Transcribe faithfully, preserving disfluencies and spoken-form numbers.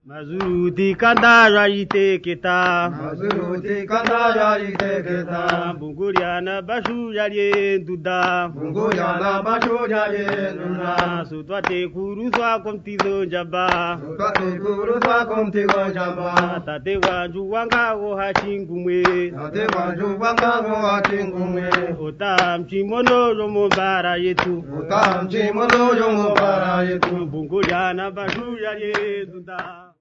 Mazuruti kandara ite kita Mazuruti kandara ite kita Bunguriana bashu yalie duda Bunguriana bashu yalie duda Sutwate kuruswa komtizo jaba Sutwate kuruswa komtizo jaba Tate wanju wanga wo hachingumwe Tate wanju wanga wo hachingumwe Ota mchimono romo bara yetu Ota mchimono romo bara yetu Bunguriana bashu yalie duda